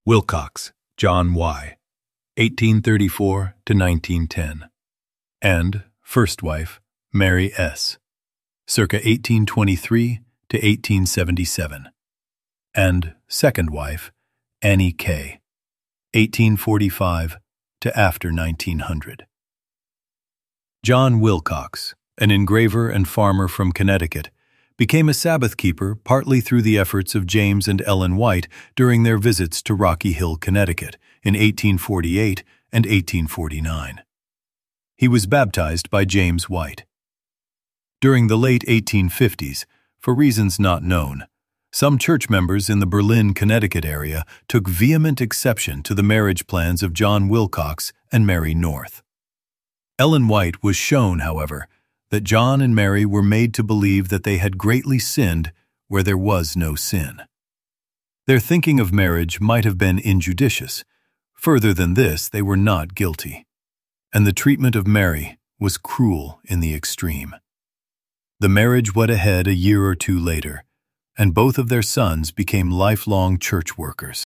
Wilcox, John Y., 1834 to 1910, and first wife, Mary S., circa 1823 to 1877, and second wife, Annie K., 1845 to after 1900. John Wilcox, an engraver and farmer from Connecticut, became a Sabbath keeper partly through the efforts of James and Ellen White during their visits to Rocky Hill, Connecticut, in 1848 and 1849. He was baptized by James White. During the late 1850s, for reasons not known, some church members in the Berlin, Connecticut area took vehement exception to the marriage plans of John Wilcox and Mary North. Ellen White was shown, however, that John and Mary were made to believe that they had greatly sinned where there was no sin. Their thinking of marriage might have been injudicious. Further than this, they were not guilty. And the treatment of Mary was cruel in the extreme. The marriage went ahead a year or two later, and both of their sons became lifelong church workers.